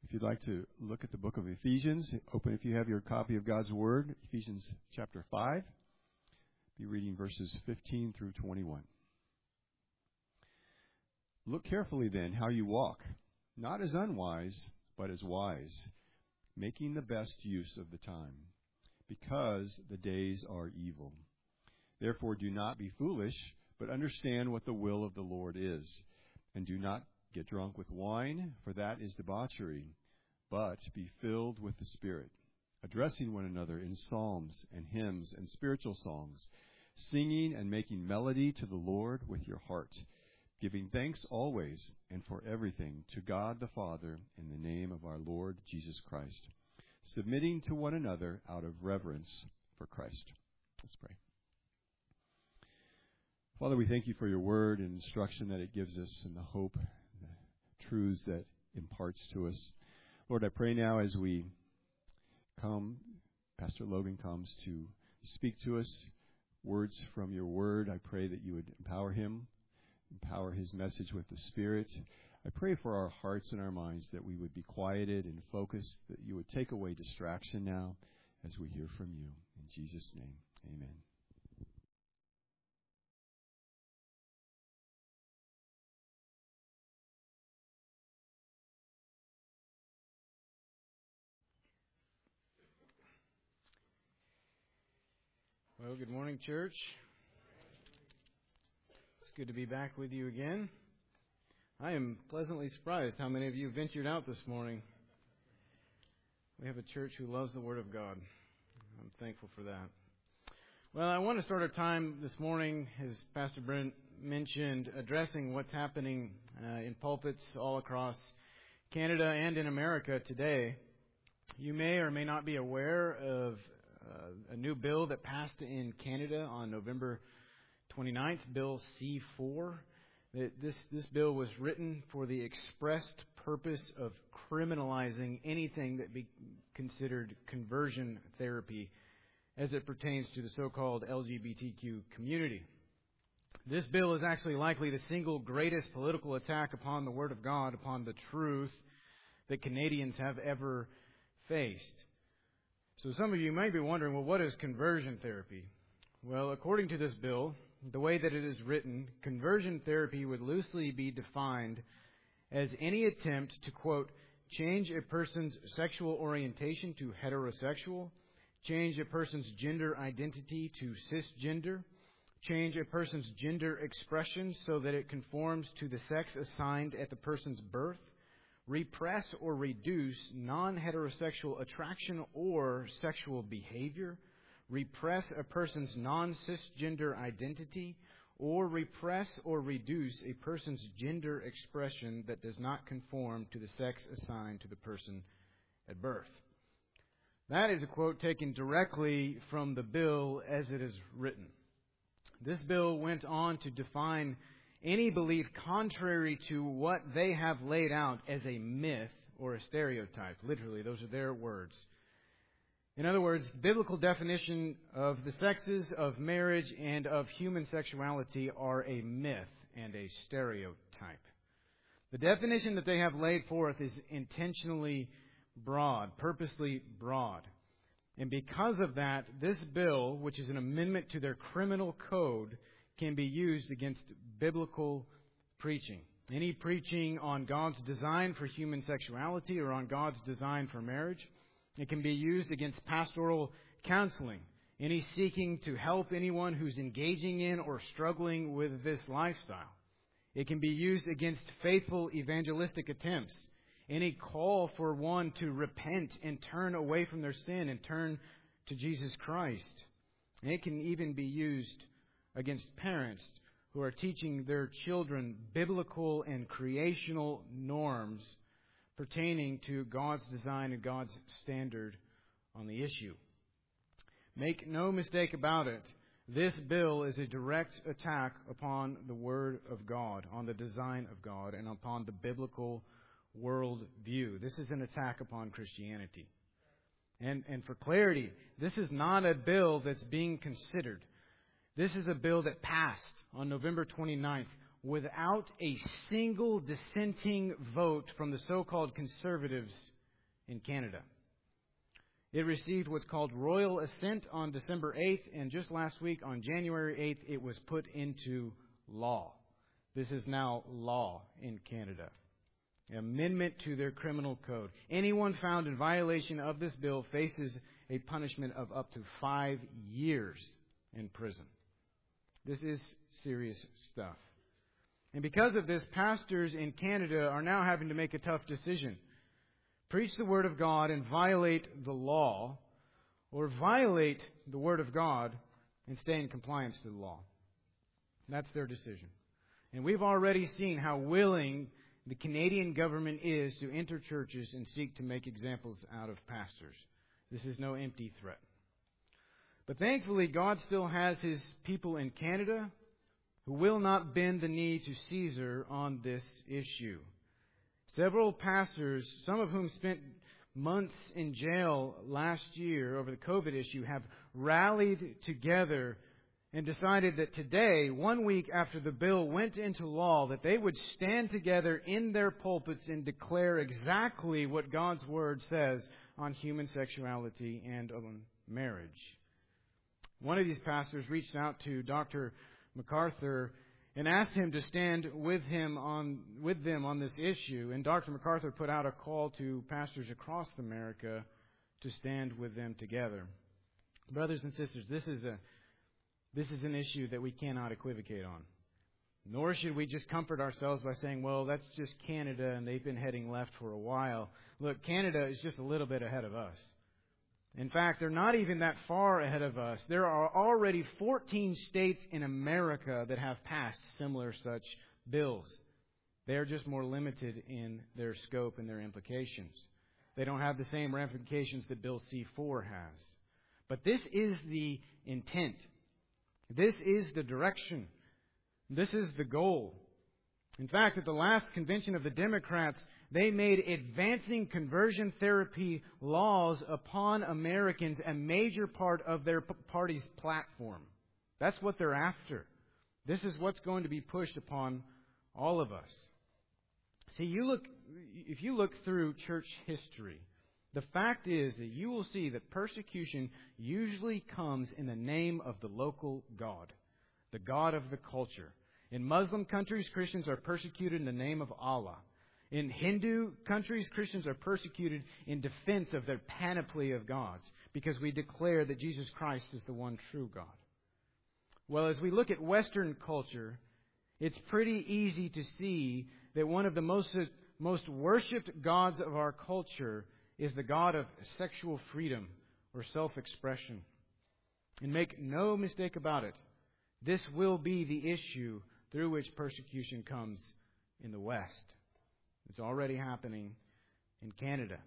If you'd like to look at the book of Ephesians, open if you have your copy of God's Word, Ephesians chapter 5. Be reading verses 15 through 21. Look carefully then how you walk, not as unwise, but as wise, making the best use of the time, because the days are evil. Therefore do not be foolish, but understand what the will of the Lord is. And do not get drunk with wine, for that is debauchery, but be filled with the Spirit, addressing one another in psalms and hymns and spiritual songs, singing and making melody to the Lord with your heart, giving thanks always and for everything to God the Father in the name of our Lord Jesus Christ, submitting to one another out of reverence for Christ. Let's pray. Father, we thank you for your word and instruction that it gives us and the hope, the truths that imparts to us. Lord, I pray now as we come, Pastor Logan comes to speak to us words from your word. I pray that you would empower him, empower his message with the Spirit. I pray for our hearts and our minds that we would be quieted and focused, that you would take away distraction now as we hear from you. In Jesus' name, amen. Well, good morning, church. It's good to be back with you again. I am pleasantly surprised how many of you ventured out this morning. We have a church who loves the Word of God. I'm thankful for that. Well, I want to start our time this morning, as Pastor Brent mentioned, addressing what's happening in pulpits all across Canada and in America today. You may or may not be aware of a new bill that passed in Canada on November 29th, Bill C-4. This bill was written for the expressed purpose of criminalizing anything that be considered conversion therapy as it pertains to the so-called LGBTQ community. This bill is actually likely the single greatest political attack upon the Word of God, upon the truth that Canadians have ever faced. So some of you might be wondering, well, what is conversion therapy? Well, according to this bill, the way that it is written, conversion therapy would loosely be defined as any attempt to, quote, change a person's sexual orientation to heterosexual, change a person's gender identity to cisgender, change a person's gender expression so that it conforms to the sex assigned at the person's birth, repress or reduce non-heterosexual attraction or sexual behavior, repress a person's non-cisgender identity, or repress or reduce a person's gender expression that does not conform to the sex assigned to the person at birth. That is a quote taken directly from the bill as it is written. This bill went on to define any belief contrary to what they have laid out as a myth or a stereotype. Literally, those are their words. In other words, biblical definition of the sexes, of marriage, and of human sexuality are a myth and a stereotype. The definition that they have laid forth is intentionally broad, purposely broad. And because of that, this bill, which is an amendment to their criminal code, can be used against biblical preaching. Any preaching on God's design for human sexuality or on God's design for marriage. It can be used against pastoral counseling. Any seeking to help anyone who's engaging in or struggling with this lifestyle. It can be used against faithful evangelistic attempts. Any call for one to repent and turn away from their sin and turn to Jesus Christ. And it can even be used against parents who are teaching their children biblical and creational norms pertaining to God's design and God's standard on the issue. Make no mistake about it, this bill is a direct attack upon the Word of God, on the design of God, and upon the biblical world view. This is an attack upon Christianity. And for clarity, this is not a bill that's being considered. This is a bill that passed on November 29th without a single dissenting vote from the so-called conservatives in Canada. It received what's called royal assent on December 8th, and just last week, on January 8th, it was put into law. This is now law in Canada. An amendment to their criminal code. Anyone found in violation of this bill faces a punishment of up to 5 years in prison. This is serious stuff. And because of this, pastors in Canada are now having to make a tough decision. Preach the Word of God and violate the law, or violate the Word of God and stay in compliance to the law. That's their decision. And we've already seen how willing the Canadian government is to enter churches and seek to make examples out of pastors. This is no empty threat. But thankfully, God still has His people in Canada who will not bend the knee to Caesar on this issue. Several pastors, some of whom spent months in jail last year over the COVID issue, have rallied together and decided that today, 1 week after the bill went into law, that they would stand together in their pulpits and declare exactly what God's Word says on human sexuality and on marriage. One of these pastors reached out to Dr. MacArthur and asked him to stand with them on this issue. And Dr. MacArthur put out a call to pastors across America to stand with them together. Brothers and sisters, this is an issue that we cannot equivocate on. Nor should we just comfort ourselves by saying, well, that's just Canada and they've been heading left for a while. Look, Canada is just a little bit ahead of us. In fact, they're not even that far ahead of us. There are already 14 states in America that have passed similar such bills. They are just more limited in their scope and their implications. They don't have the same ramifications that Bill C-4 has. But this is the intent. This is the direction. This is the goal. In fact, at the last convention of the Democrats, they made advancing conversion therapy laws upon Americans a major part of their party's platform. That's what they're after. This is what's going to be pushed upon all of us. See, if you look through church history, the fact is that you will see that persecution usually comes in the name of the local god, the god of the culture. In Muslim countries, Christians are persecuted in the name of Allah. In Hindu countries, Christians are persecuted in defense of their panoply of gods because we declare that Jesus Christ is the one true God. Well, as we look at Western culture, it's pretty easy to see that one of the most worshipped gods of our culture is the god of sexual freedom or self-expression. And make no mistake about it, this will be the issue through which persecution comes in the West. It's already happening in Canada.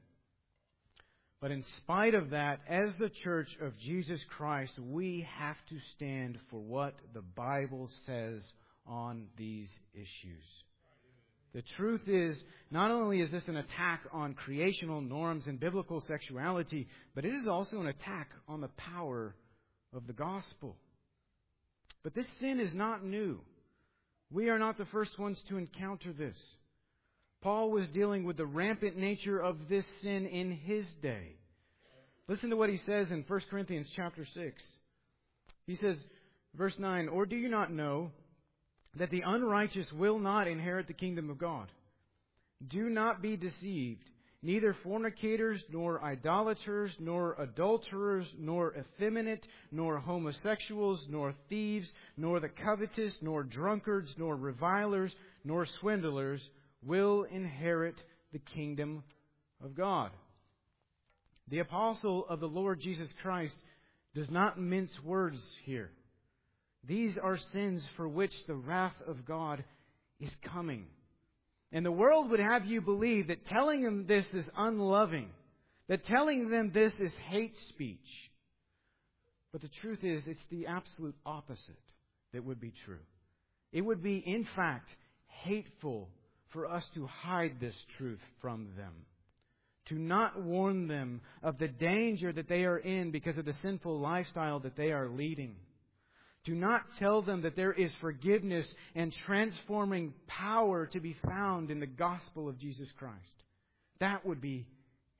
But in spite of that, as the Church of Jesus Christ, we have to stand for what the Bible says on these issues. The truth is, not only is this an attack on creational norms and biblical sexuality, but it is also an attack on the power of the gospel. But this sin is not new. We are not the first ones to encounter this. Paul was dealing with the rampant nature of this sin in his day. Listen to what he says in 1 Corinthians chapter 6. He says, verse 9, "Or do you not know that the unrighteous will not inherit the kingdom of God? Do not be deceived. Neither fornicators, nor idolaters, nor adulterers, nor effeminate, nor homosexuals, nor thieves, nor the covetous, nor drunkards, nor revilers, nor swindlers will inherit the kingdom of God." The apostle of the Lord Jesus Christ does not mince words here. These are sins for which the wrath of God is coming. And the world would have you believe that telling them this is unloving, that telling them this is hate speech. But the truth is, it's the absolute opposite that would be true. It would be, in fact, hateful for us to hide this truth from them, to not warn them of the danger that they are in because of the sinful lifestyle that they are leading, to not tell them that there is forgiveness and transforming power to be found in the gospel of Jesus Christ. That would be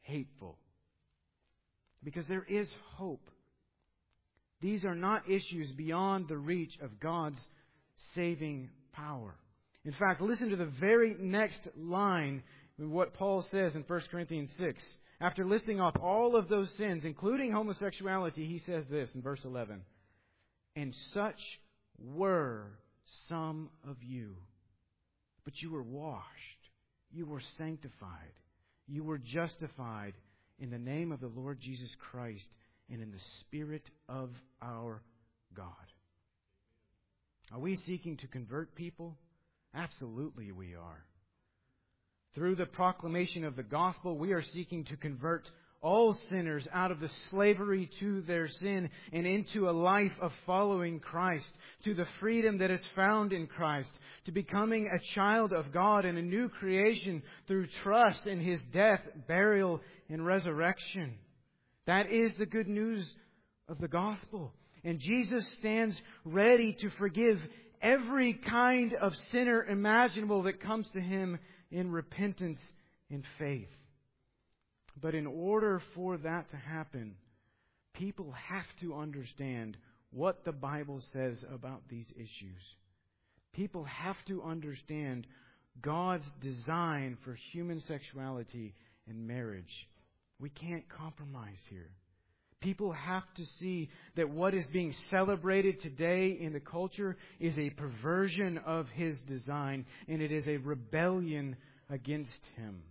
hateful. Because there is hope. These are not issues beyond the reach of God's saving power. In fact, listen to the very next line of what Paul says in 1 Corinthians 6. After listing off all of those sins, including homosexuality, he says this in verse 11. And such were some of you. But you were washed. You were sanctified. You were justified in the name of the Lord Jesus Christ and in the Spirit of our God. Are we seeking to convert people? Absolutely we are. Through the proclamation of the gospel, we are seeking to convert all sinners out of the slavery to their sin and into a life of following Christ, to the freedom that is found in Christ, to becoming a child of God and a new creation through trust in His death, burial, and resurrection. That is the good news of the gospel. And Jesus stands ready to forgive every kind of sinner imaginable that comes to Him in repentance and faith. But in order for that to happen, people have to understand what the Bible says about these issues. People have to understand God's design for human sexuality and marriage. We can't compromise here. People have to see that what is being celebrated today in the culture is a perversion of His design, and it is a rebellion against Him.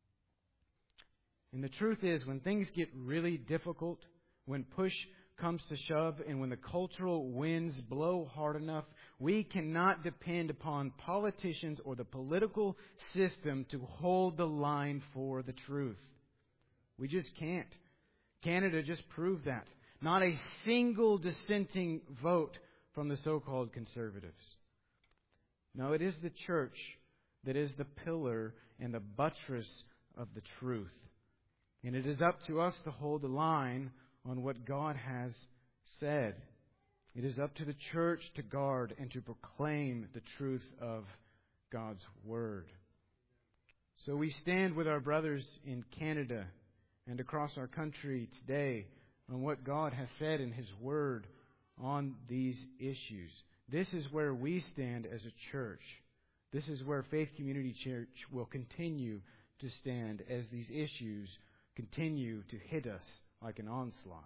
And the truth is, when things get really difficult, when push comes to shove, and when the cultural winds blow hard enough, we cannot depend upon politicians or the political system to hold the line for the truth. We just can't. Canada just proved that. Not a single dissenting vote from the so-called conservatives. No, it is the church that is the pillar and the buttress of the truth. And it is up to us to hold the line on what God has said. It is up to the church to guard and to proclaim the truth of God's Word. So we stand with our brothers in Canada and across our country today on what God has said in His Word on these issues. This is where we stand as a church. This is where Faith Community Church will continue to stand as these issues continue to hit us like an onslaught.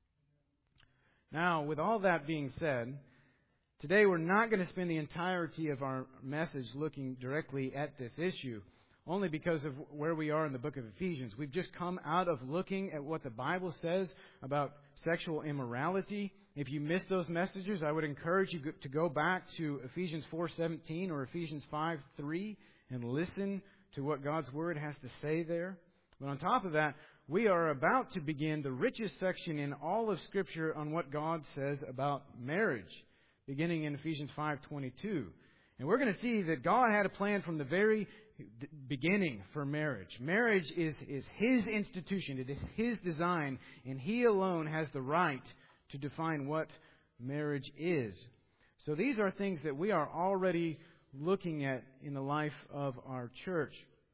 Now, with all that being said, today we're not going to spend the entirety of our message looking directly at this issue, only because of where we are in the book of Ephesians. We've just come out of looking at what the Bible says about sexual immorality. If you missed those messages, I would encourage you to go back to Ephesians 4:17 or Ephesians 5:3 and listen to what God's Word has to say there. But on top of that, we are about to begin the richest section in all of Scripture on what God says about marriage, beginning in Ephesians 5:22. And we're going to see that God had a plan from the very beginning for marriage. Marriage is His institution. It is His design, and He alone has the right to define what marriage is. So these are things that we are already looking at in the life of our church.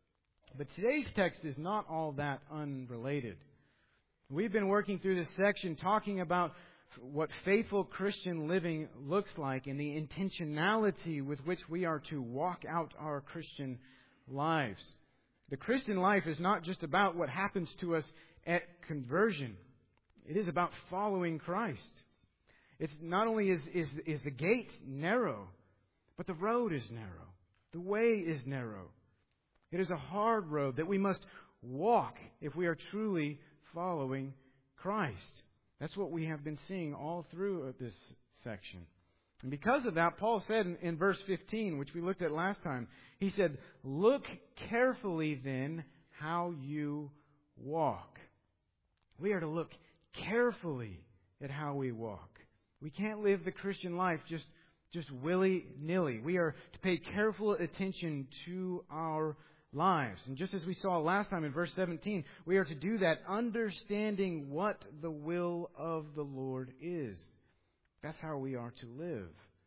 But today's text is not all that unrelated. We've been working through this section talking about what faithful Christian living looks like and the intentionality with which we are to walk out our Christian lives. The Christian life is not just about what happens to us at conversion. It is about following Christ. It's not only is the gate narrow, but the road is narrow. The way is narrow. It is a hard road that we must walk if we are truly following Christ. That's what we have been seeing all through this section. And because of that, Paul said in verse 15, which we looked at last time, he said, "Look carefully then how you walk." We are to look carefully at how we walk. We can't live the Christian life just willy-nilly. We are to pay careful attention to our lives. And just as we saw last time in verse 17, we are to do that understanding what the will of the Lord is. That's how we are to live.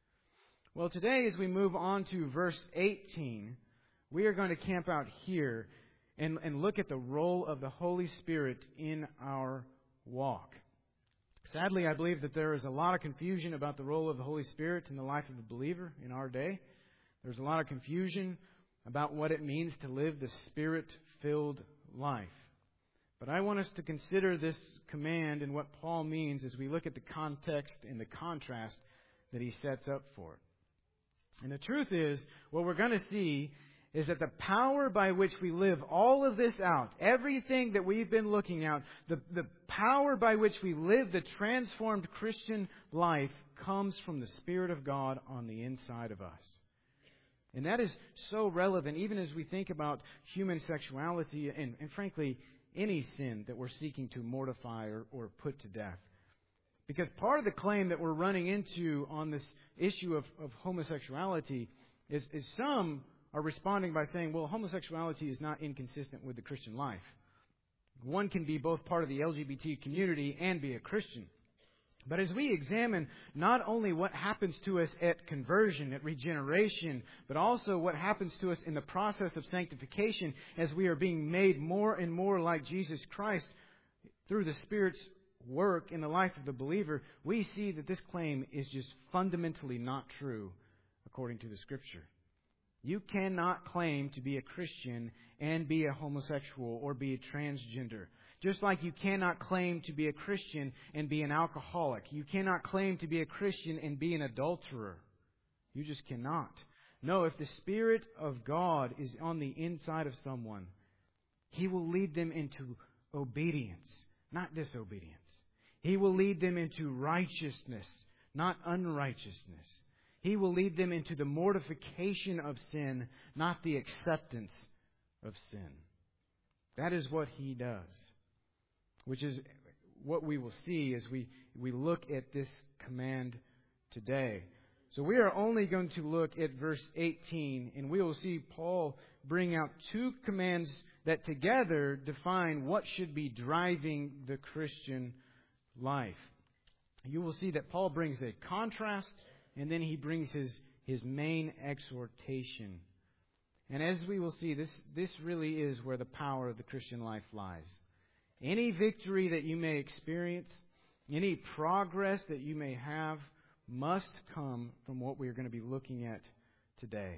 Well, today as we move on to verse 18, we are going to camp out here. and look at the role of the Holy Spirit in our walk. Sadly, I believe that there is a lot of confusion about the role of the Holy Spirit in the life of the believer in our day. There's a lot of confusion about what it means to live the Spirit-filled life. But I want us to consider this command and what Paul means as we look at the context and the contrast that he sets up for it. And the truth is, what we're going to see is that the power by which we live all of this out, everything that we've been looking at, the power by which we live the transformed Christian life comes from the Spirit of God on the inside of us. And that is so relevant even as we think about human sexuality and frankly, any sin that we're seeking to mortify or put to death. Because part of the claim that we're running into on this issue of homosexuality is some are responding by saying, well, homosexuality is not inconsistent with the Christian life. One can be both part of the LGBT community and be a Christian. But as we examine not only what happens to us at conversion, at regeneration, but also what happens to us in the process of sanctification as we are being made more and more like Jesus Christ through the Spirit's work in the life of the believer, we see that this claim is just fundamentally not true according to the Scripture. You cannot claim to be a Christian and be a homosexual or be a transgender. Just like you cannot claim to be a Christian and be an alcoholic. You cannot claim to be a Christian and be an adulterer. You just cannot. No, if the Spirit of God is on the inside of someone, He will lead them into obedience, not disobedience. He will lead them into righteousness, not unrighteousness. He will lead them into the mortification of sin, not the acceptance of sin. That is what He does, which is what we will see as we look at this command today. So we are only going to look at verse 18, and we will see Paul bring out two commands that together define what should be driving the Christian life. You will see that Paul brings a contrast, and then he brings his main exhortation. And as we will see, this really is where the power of the Christian life lies. Any victory that you may experience, any progress that you may have, must come from what we are going to be looking at today.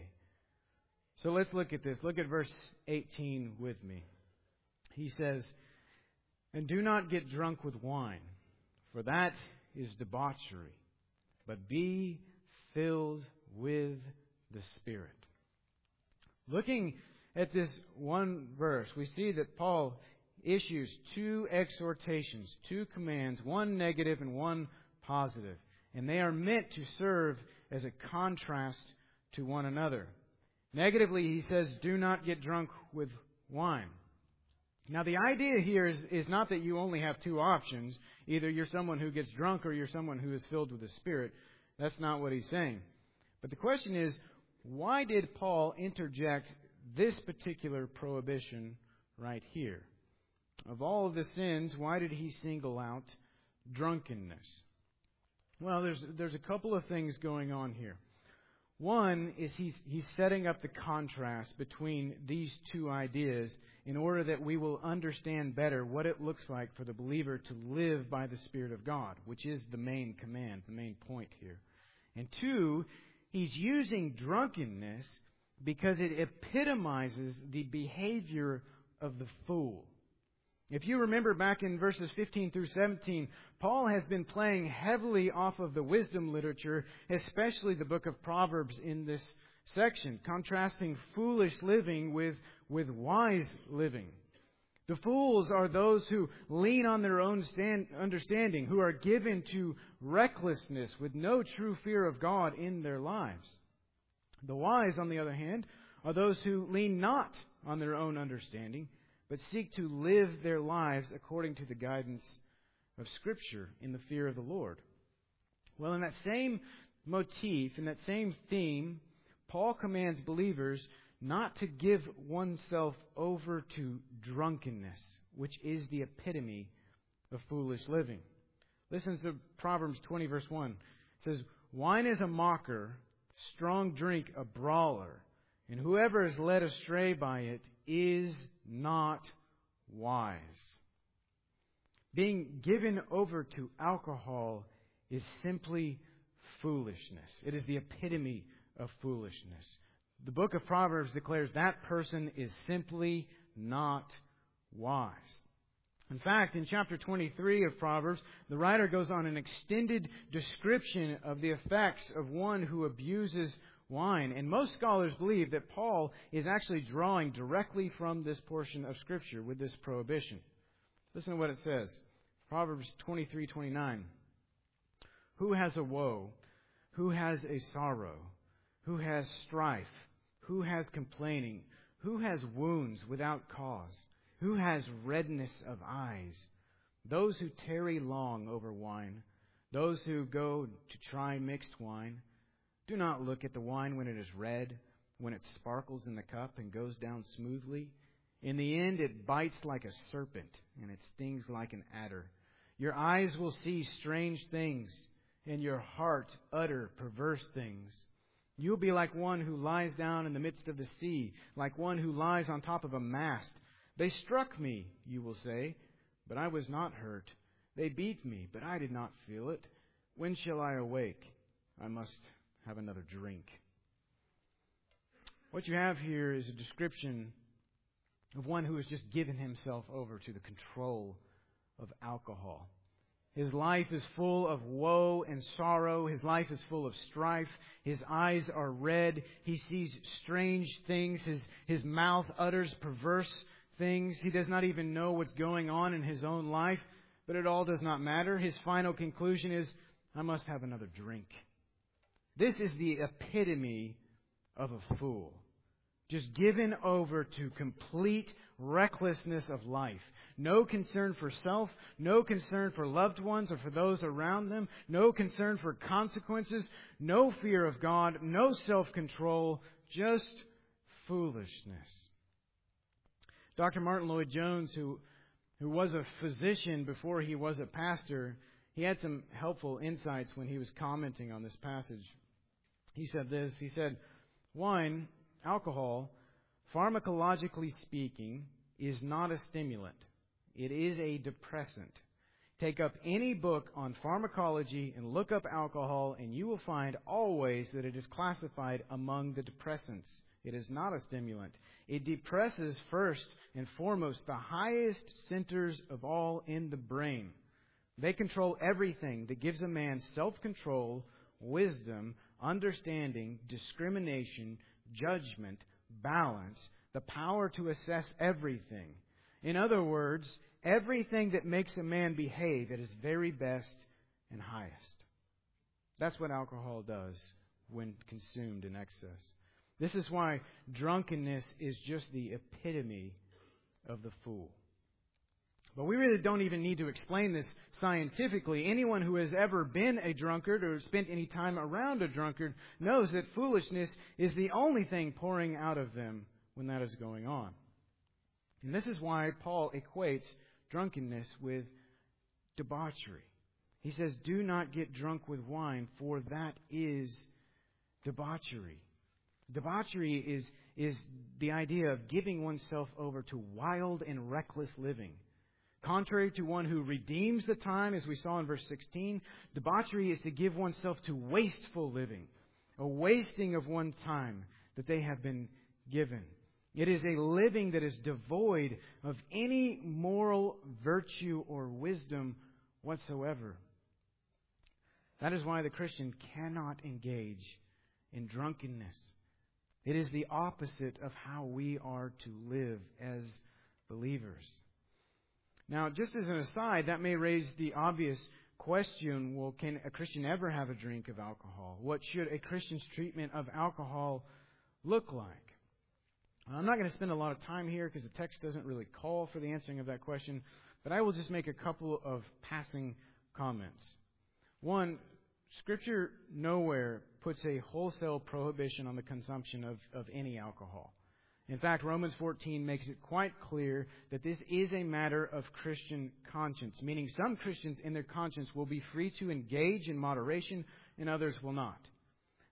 So let's look at this. Look at verse 18 with me. He says, "And do not get drunk with wine, for that is debauchery, but be filled with the Spirit." Looking at this one verse, we see that Paul issues two exhortations, two commands, one negative and one positive. And they are meant to serve as a contrast to one another. Negatively, he says, do not get drunk with wine. Now, the idea here is not that you only have two options. Either you're someone who gets drunk or you're someone who is filled with the Spirit. That's not what he's saying. But the question is, why did Paul interject this particular prohibition right here? Of all of the sins, why did he single out drunkenness? Well, there's a couple of things going on here. One is he's setting up the contrast between these two ideas in order that we will understand better what it looks like for the believer to live by the Spirit of God, which is the main command, the main point here. And two, he's using drunkenness because it epitomizes the behavior of the fool. If you remember back in verses 15 through 17, Paul has been playing heavily off of the wisdom literature, especially the book of Proverbs in this section, contrasting foolish living with wise living. The fools are those who lean on their own understanding, who are given to recklessness with no true fear of God in their lives. The wise, on the other hand, are those who lean not on their own understanding, but seek to live their lives according to the guidance of Scripture in the fear of the Lord. Well, in that same motif, in that same theme, Paul commands believers not to give oneself over to drunkenness, which is the epitome of foolish living. Listen to Proverbs 20, verse 1. It says, "Wine is a mocker, strong drink a brawler, and whoever is led astray by it is not wise. Being given over to alcohol is simply foolishness. It is the epitome of foolishness. The book of Proverbs declares that person is simply not wise. In fact, in chapter 23 of Proverbs, the writer goes on an extended description of the effects of one who abuses wine. And most scholars believe that Paul is actually drawing directly from this portion of Scripture with this prohibition. Listen to what it says. Proverbs 23:29. Who has a woe? Who has a sorrow? Who has strife? Who has complaining? Who has wounds without cause? Who has redness of eyes? Those who tarry long over wine, those who go to try mixed wine. Do not look at the wine when it is red, when it sparkles in the cup and goes down smoothly. In the end it bites like a serpent, and it stings like an adder. Your eyes will see strange things, and your heart utter perverse things. You will be like one who lies down in the midst of the sea, like one who lies on top of a mast. They struck me, you will say, but I was not hurt. They beat me, but I did not feel it. When shall I awake? I must have another drink. What you have here is a description of one who has just given himself over to the control of alcohol. His life is full of woe and sorrow. His life is full of strife. His eyes are red. He sees strange things. His mouth utters perverse things. He does not even know what's going on in his own life, but it all does not matter. His final conclusion is, I must have another drink. This is the epitome of a fool. Just given over to complete recklessness of life. No concern for self, no concern for loved ones or for those around them, no concern for consequences, no fear of God, no self-control, just foolishness. Dr. Martin Lloyd-Jones, who was a physician before he was a pastor, he had some helpful insights when he was commenting on this passage. He said this, he said, wine, alcohol, pharmacologically speaking, is not a stimulant. It is a depressant. Take up any book on pharmacology and look up alcohol, and you will find always that it is classified among the depressants. It is not a stimulant. It depresses first and foremost the highest centers of all in the brain. They control everything that gives a man self-control, wisdom, understanding, discrimination, judgment, balance, the power to assess everything. In other words, everything that makes a man behave at his very best and highest. That's what alcohol does when consumed in excess. This is why drunkenness is just the epitome of the fool. But we really don't even need to explain this scientifically. Anyone who has ever been a drunkard or spent any time around a drunkard knows that foolishness is the only thing pouring out of them when that is going on. And this is why Paul equates drunkenness with debauchery. He says, do not get drunk with wine, for that is debauchery. Debauchery is the idea of giving oneself over to wild and reckless living. Contrary to one who redeems the time, as we saw in verse 16, debauchery is to give oneself to wasteful living, a wasting of one's time that they have been given. It is a living that is devoid of any moral virtue or wisdom whatsoever. That is why the Christian cannot engage in drunkenness. It is the opposite of how we are to live as believers. Now, just as an aside, that may raise the obvious question, well, can a Christian ever have a drink of alcohol? What should a Christian's treatment of alcohol look like? I'm not going to spend a lot of time here because the text doesn't really call for the answering of that question, but I will just make a couple of passing comments. One, Scripture nowhere puts a wholesale prohibition on the consumption of any alcohol. In fact, Romans 14 makes it quite clear that this is a matter of Christian conscience, meaning some Christians in their conscience will be free to engage in moderation and others will not.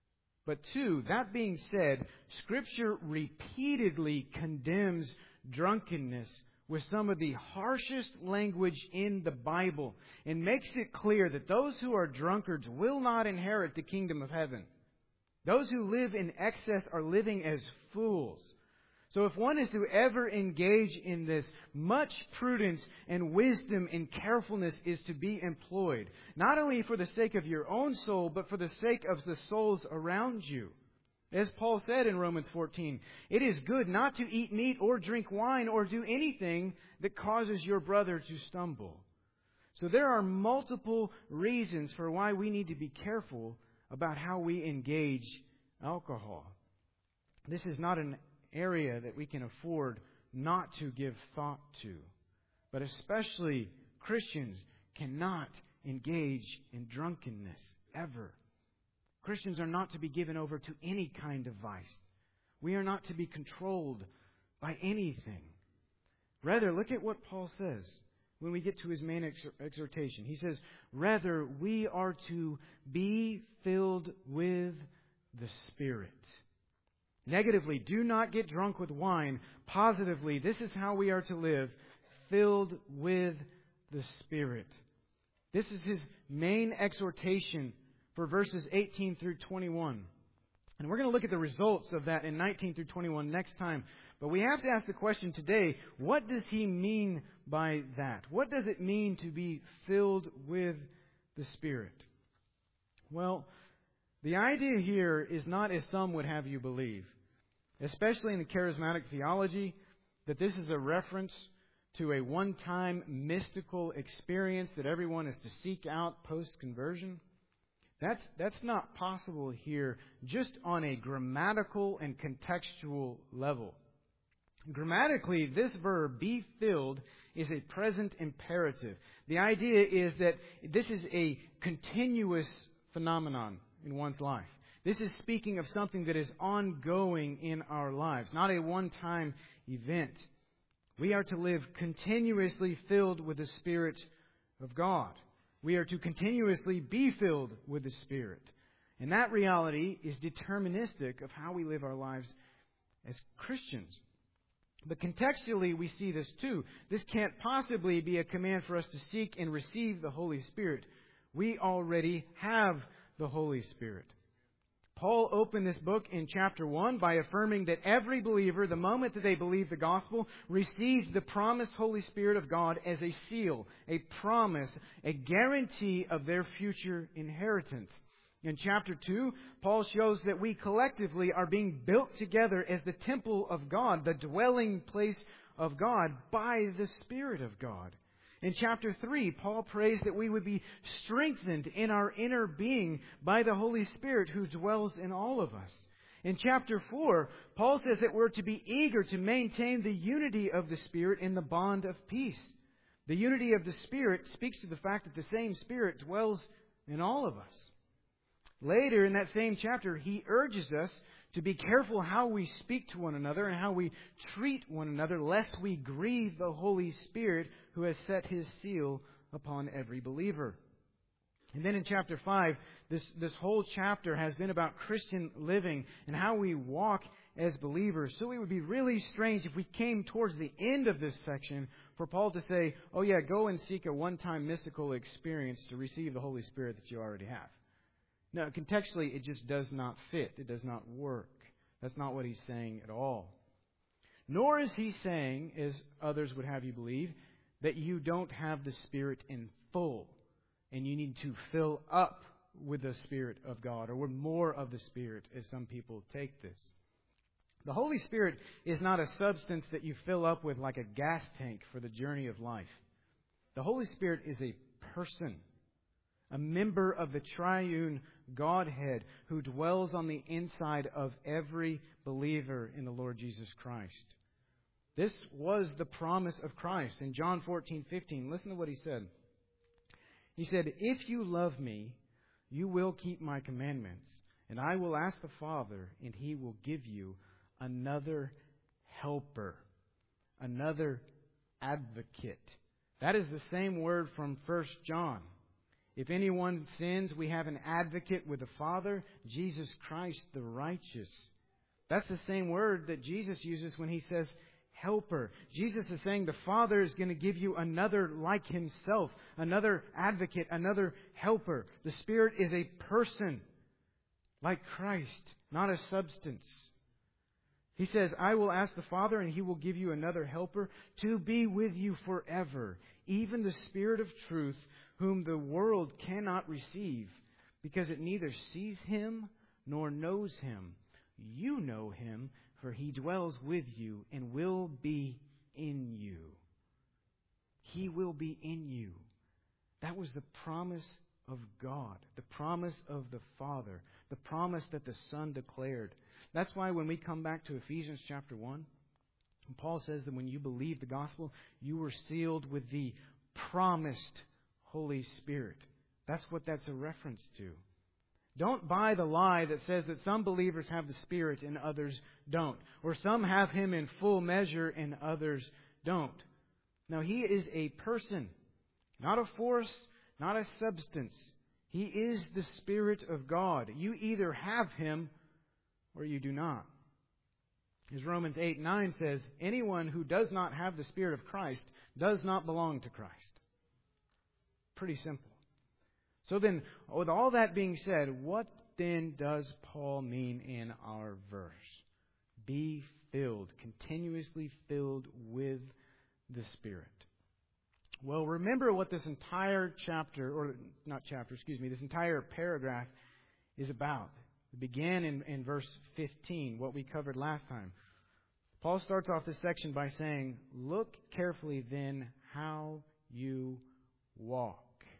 But two, that being said, Scripture repeatedly condemns drunkenness with some of the harshest language in the Bible and makes it clear that those who are drunkards will not inherit the kingdom of heaven. Those who live in excess are living as fools. So if one is to ever engage in this, much prudence and wisdom and carefulness is to be employed, not only for the sake of your own soul, but for the sake of the souls around you. As Paul said in Romans 14, it is good not to eat meat or drink wine or do anything that causes your brother to stumble. So there are multiple reasons for why we need to be careful about how we engage alcohol. This is not an area that we can afford not to give thought to. But especially Christians cannot engage in drunkenness ever. Christians are not to be given over to any kind of vice. We are not to be controlled by anything. Rather, look at what Paul says when we get to his main exhortation. He says, rather, we are to be filled with the Spirit. Negatively, do not get drunk with wine. Positively, this is how we are to live, filled with the Spirit. This is his main exhortation for verses 18 through 21. And we're going to look at the results of that in 19 through 21 next time. But we have to ask the question today, what does he mean by that? What does it mean to be filled with the Spirit? Well, the idea here is not as some would have you believe, especially in the charismatic theology, that this is a reference to a one-time mystical experience that everyone is to seek out post-conversion. That's not possible here just on a grammatical and contextual level. Grammatically, this verb, be filled, is a present imperative. The idea is that this is a continuous phenomenon in one's life. This is speaking of something that is ongoing in our lives, not a one-time event. We are to live continuously filled with the Spirit of God. We are to continuously be filled with the Spirit. And that reality is deterministic of how we live our lives as Christians. But contextually, we see this too. This can't possibly be a command for us to seek and receive the Holy Spirit. We already have the Holy Spirit. Paul opened this book in chapter 1 by affirming that every believer, the moment that they believe the gospel, receives the promised Holy Spirit of God as a seal, a promise, a guarantee of their future inheritance. In chapter 2, Paul shows that we collectively are being built together as the temple of God, the dwelling place of God, by the Spirit of God. In chapter 3, Paul prays that we would be strengthened in our inner being by the Holy Spirit who dwells in all of us. In chapter 4, Paul says that we're to be eager to maintain the unity of the Spirit in the bond of peace. The unity of the Spirit speaks to the fact that the same Spirit dwells in all of us. Later in that same chapter, he urges us to be careful how we speak to one another and how we treat one another, lest we grieve the Holy Spirit who has set His seal upon every believer. And then in chapter 5, this whole chapter has been about Christian living and how we walk as believers. So it would be really strange if we came towards the end of this section for Paul to say, oh yeah, go and seek a one-time mystical experience to receive the Holy Spirit that you already have. No, contextually, it just does not fit. It does not work. That's not what he's saying at all. Nor is he saying, as others would have you believe, that you don't have the Spirit in full and you need to fill up with the Spirit of God or with more of the Spirit, as some people take this. The Holy Spirit is not a substance that you fill up with like a gas tank for the journey of life. The Holy Spirit is a person, a member of the triune Godhead who dwells on the inside of every believer in the Lord Jesus Christ. This was the promise of Christ. In John 14:15, listen to what He said. He said, if you love me, you will keep my commandments, and I will ask the Father, and He will give you another helper, another advocate. That is the same word from 1 John. If anyone sins, we have an advocate with the Father, Jesus Christ the righteous. That's the same word that Jesus uses when He says helper. Jesus is saying the Father is going to give you another like Himself, another advocate, another helper. The Spirit is a person like Christ, not a substance. He says, I will ask the Father and He will give you another helper to be with you forever, even the Spirit of truth, whom the world cannot receive, because it neither sees Him nor knows Him. You know Him, for He dwells with you and will be in you. He will be in you. That was the promise of God, the promise of the Father, the promise that the Son declared. That's why when we come back to Ephesians chapter 1, Paul says that when you believe the gospel, you were sealed with the promised Holy Spirit. That's what that's a reference to. Don't buy the lie that says that some believers have the Spirit and others don't. Or some have Him in full measure and others don't. No, He is a person, not a force, not a substance. He is the Spirit of God. You either have Him or you do not. As Romans 8:9 says, anyone who does not have the Spirit of Christ does not belong to Christ. Pretty simple. So then, with all that being said, what then does Paul mean in our verse? Be filled, continuously filled with the Spirit. Well, remember what this entire this entire paragraph is about. It began in verse 15, what we covered last time. Paul starts off this section by saying, look carefully then how you walk.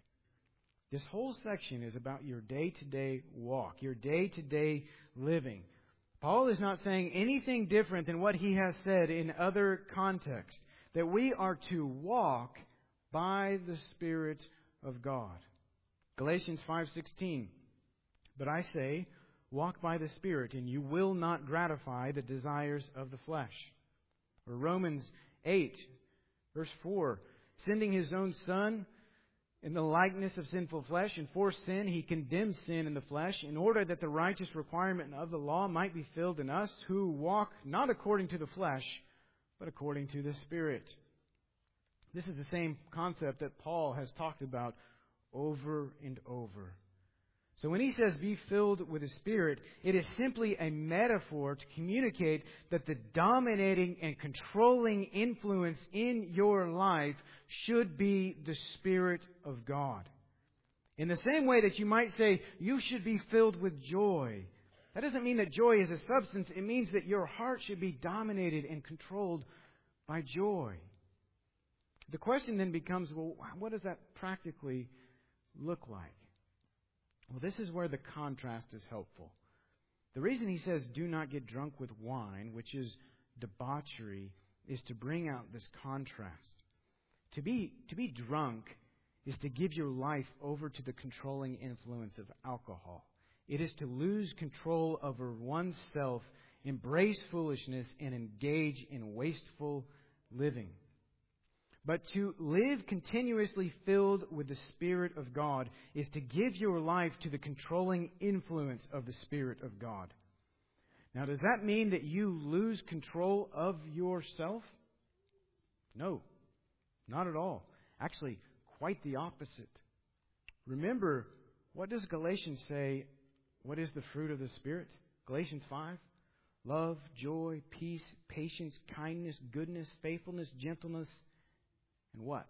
This whole section is about your day-to-day walk, your day-to-day living. Paul is not saying anything different than what he has said in other contexts, that we are to walk by the Spirit of God. Galatians 5:16, but I say, walk by the Spirit, and you will not gratify the desires of the flesh. Or Romans 8, verse 4, sending His own Son in the likeness of sinful flesh, and for sin He condemned sin in the flesh, in order that the righteous requirement of the law might be filled in us, who walk not according to the flesh, but according to the Spirit. This is the same concept that Paul has talked about over and over. So when he says be filled with the Spirit, it is simply a metaphor to communicate that the dominating and controlling influence in your life should be the Spirit of God. In the same way that you might say you should be filled with joy. That doesn't mean that joy is a substance. It means that your heart should be dominated and controlled by joy. The question then becomes, well, what does that practically look like? Well, this is where the contrast is helpful. The reason he says, do not get drunk with wine, which is debauchery, is to bring out this contrast. To be drunk is to give your life over to the controlling influence of alcohol. It is to lose control over oneself, embrace foolishness, and engage in wasteful living. But to live continuously filled with the Spirit of God is to give your life to the controlling influence of the Spirit of God. Now, does that mean that you lose control of yourself? No, not at all. Actually, quite the opposite. Remember, what does Galatians say? What is the fruit of the Spirit? Galatians 5. Love, joy, peace, patience, kindness, goodness, faithfulness, gentleness, and what?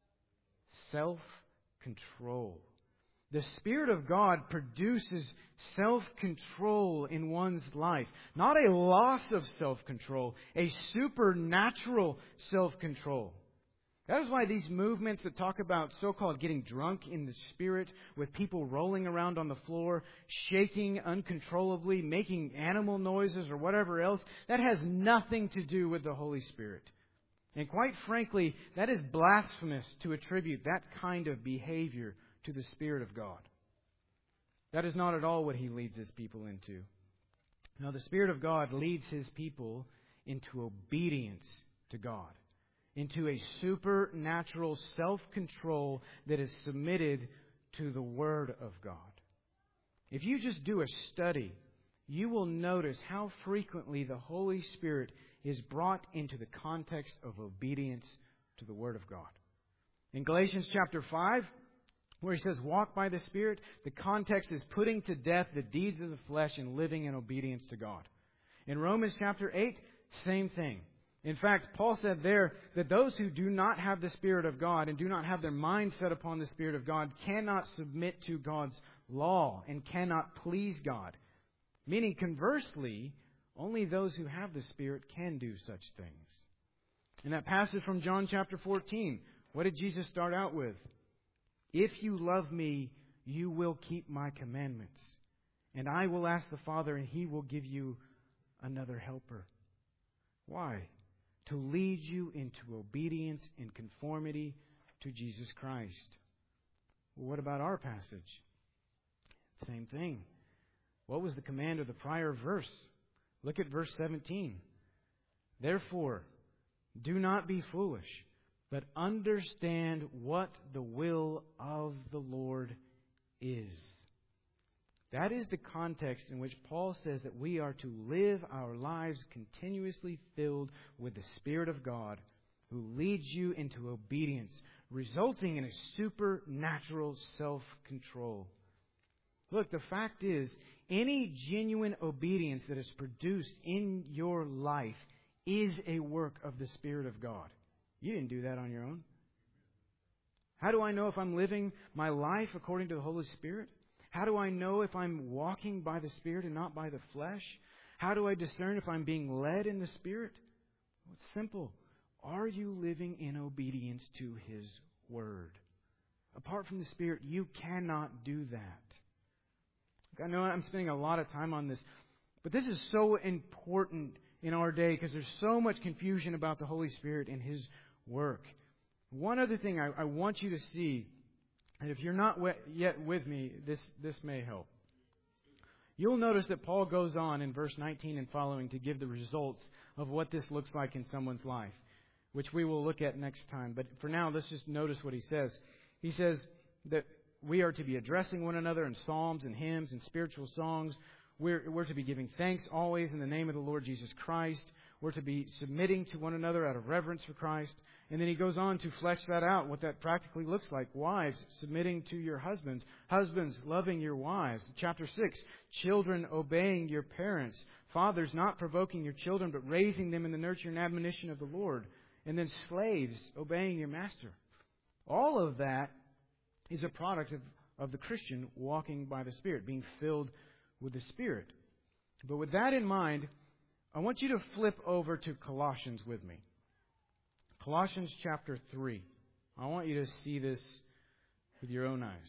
Self-control. The Spirit of God produces self-control in one's life. Not a loss of self-control, a supernatural self-control. That is why these movements that talk about so-called getting drunk in the Spirit, with people rolling around on the floor, shaking uncontrollably, making animal noises or whatever else, that has nothing to do with the Holy Spirit. And quite frankly, that is blasphemous to attribute that kind of behavior to the Spirit of God. That is not at all what He leads His people into. Now, the Spirit of God leads His people into obedience to God, into a supernatural self-control that is submitted to the Word of God. If you just do a study, you will notice how frequently the Holy Spirit is brought into the context of obedience to the Word of God. In Galatians chapter 5, where he says, walk by the Spirit, the context is putting to death the deeds of the flesh and living in obedience to God. In Romans chapter 8, same thing. In fact, Paul said there that those who do not have the Spirit of God and do not have their mind set upon the Spirit of God cannot submit to God's law and cannot please God. Meaning, conversely, only those who have the Spirit can do such things. In that passage from John chapter 14, what did Jesus start out with? If you love me, you will keep my commandments. And I will ask the Father, and He will give you another helper. Why? To lead you into obedience and conformity to Jesus Christ. Well, what about our passage? Same thing. What was the command of the prior verse? Look at verse 17. Therefore, do not be foolish, but understand what the will of the Lord is. That is the context in which Paul says that we are to live our lives continuously filled with the Spirit of God, who leads you into obedience, resulting in a supernatural self-control. Look, the fact is, any genuine obedience that is produced in your life is a work of the Spirit of God. You didn't do that on your own. How do I know if I'm living my life according to the Holy Spirit? How do I know if I'm walking by the Spirit and not by the flesh? How do I discern if I'm being led in the Spirit? Well, it's simple. Are you living in obedience to His Word? Apart from the Spirit, you cannot do that. I know I'm spending a lot of time on this, but this is so important in our day because there's so much confusion about the Holy Spirit and His work. One other thing I want you to see, and if you're not yet with me, this may help. You'll notice that Paul goes on in verse 19 and following to give the results of what this looks like in someone's life, which we will look at next time. But for now, let's just notice what he says. He says that we are to be addressing one another in psalms and hymns and spiritual songs. We're to be giving thanks always in the name of the Lord Jesus Christ. We're to be submitting to one another out of reverence for Christ. And then he goes on to flesh that out, what that practically looks like. Wives, submitting to your husbands. Husbands, loving your wives. Chapter 6, children, obeying your parents. Fathers, not provoking your children, but raising them in the nurture and admonition of the Lord. And then slaves, obeying your master. All of that is a product of the Christian walking by the Spirit, being filled with the Spirit. But with that in mind, I want you to flip over to Colossians with me. Colossians chapter 3. I want you to see this with your own eyes.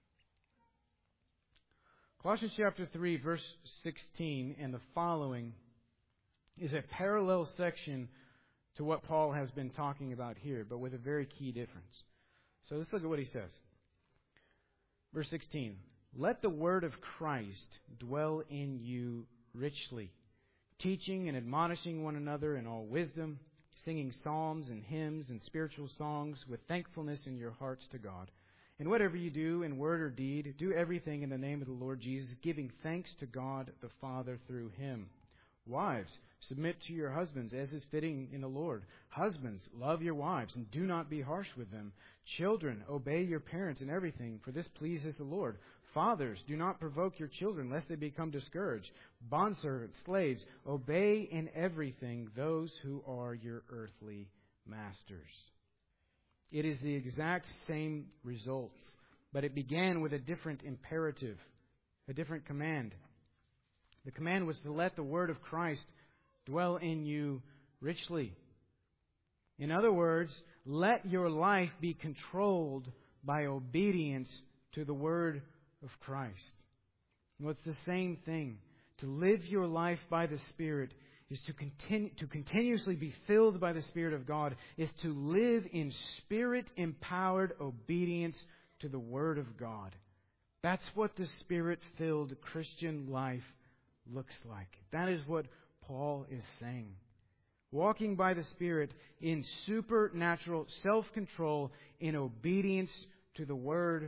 Colossians chapter 3, verse 16 and the following is a parallel section to what Paul has been talking about here, but with a very key difference. So let's look at what he says. Verse 16. Let the word of Christ dwell in you richly, teaching and admonishing one another in all wisdom, singing psalms and hymns and spiritual songs with thankfulness in your hearts to God. And whatever you do in word or deed, do everything in the name of the Lord Jesus, giving thanks to God the Father through Him. Wives, submit to your husbands as is fitting in the Lord. Husbands, love your wives and do not be harsh with them. Children, obey your parents in everything, for this pleases the Lord. Fathers, do not provoke your children, lest they become discouraged. Bondservants, slaves, obey in everything those who are your earthly masters. It is the exact same results, but it began with a different imperative, a different command. The command was to let the word of Christ dwell in you richly. In other words, let your life be controlled by obedience to the word of Christ. Well, it's the same thing. To live your life by the Spirit is to continuously be filled by the Spirit of God, is to live in Spirit-empowered obedience to the Word of God. That's what the Spirit-filled Christian life looks like. That is what Paul is saying. Walking by the Spirit in supernatural self-control in obedience to the Word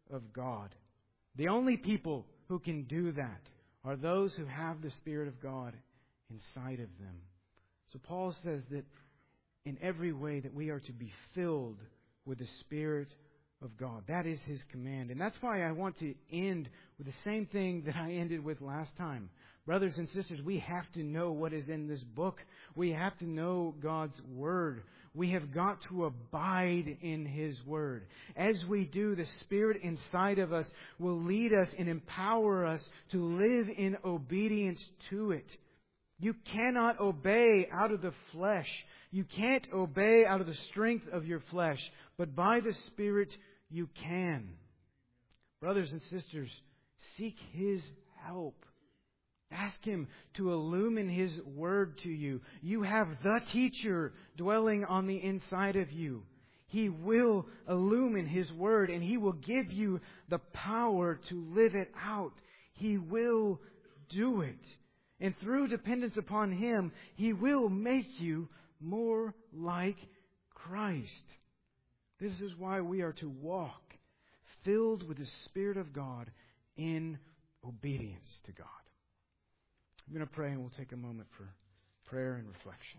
of God. The only people who can do that are those who have the Spirit of God inside of them. So Paul says that in every way that we are to be filled with the Spirit of God. That is His command. And that's why I want to end with the same thing that I ended with last time. Brothers and sisters, we have to know what is in this book. We have to know God's Word. We have got to abide in His Word. As we do, the Spirit inside of us will lead us and empower us to live in obedience to it. You cannot obey out of the flesh. You can't obey out of the strength of your flesh. But by the Spirit, you can. Brothers and sisters, seek His help. Ask Him to illumine His Word to you. You have the teacher dwelling on the inside of you. He will illumine His Word, and He will give you the power to live it out. He will do it. And through dependence upon Him, He will make you more like Christ. This is why we are to walk filled with the Spirit of God in obedience to God. I'm going to pray and we'll take a moment for prayer and reflection.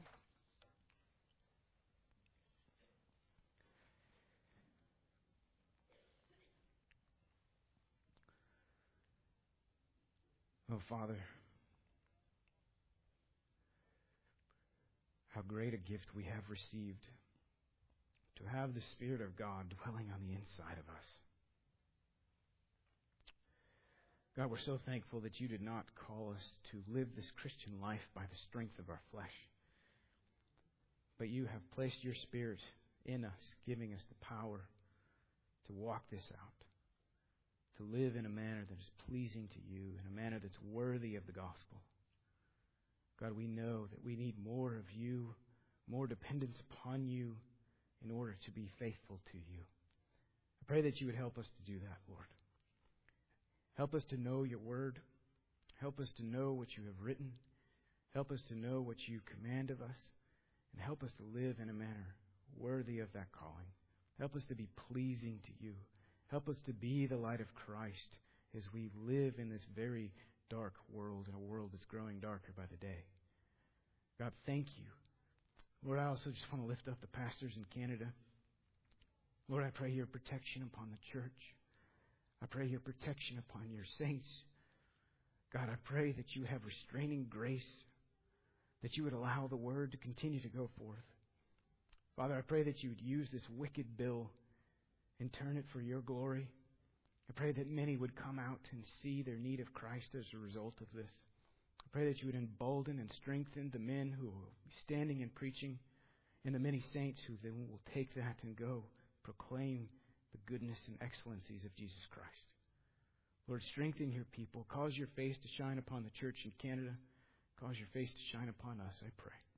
Oh, Father, how great a gift we have received to have the Spirit of God dwelling on the inside of us. God, we're so thankful that You did not call us to live this Christian life by the strength of our flesh, but You have placed Your Spirit in us, giving us the power to walk this out, to live in a manner that is pleasing to You, in a manner that's worthy of the gospel. God, we know that we need more of You, more dependence upon You in order to be faithful to You. I pray that You would help us to do that, Lord. Help us to know Your Word. Help us to know what You have written. Help us to know what You command of us. And help us to live in a manner worthy of that calling. Help us to be pleasing to You. Help us to be the light of Christ as we live in this very dark world, in a world that's growing darker by the day. God, thank You. Lord, I also just want to lift up the pastors in Canada. Lord, I pray Your protection upon the church. I pray Your protection upon Your saints. God, I pray that You have restraining grace, that You would allow the Word to continue to go forth. Father, I pray that You would use this wicked bill and turn it for Your glory. I pray that many would come out and see their need of Christ as a result of this. I pray that You would embolden and strengthen the men who will be standing and preaching, and the many saints who then will take that and go proclaim the goodness and excellencies of Jesus Christ. Lord, strengthen Your people. Cause Your face to shine upon the church in Canada. Cause Your face to shine upon us, I pray.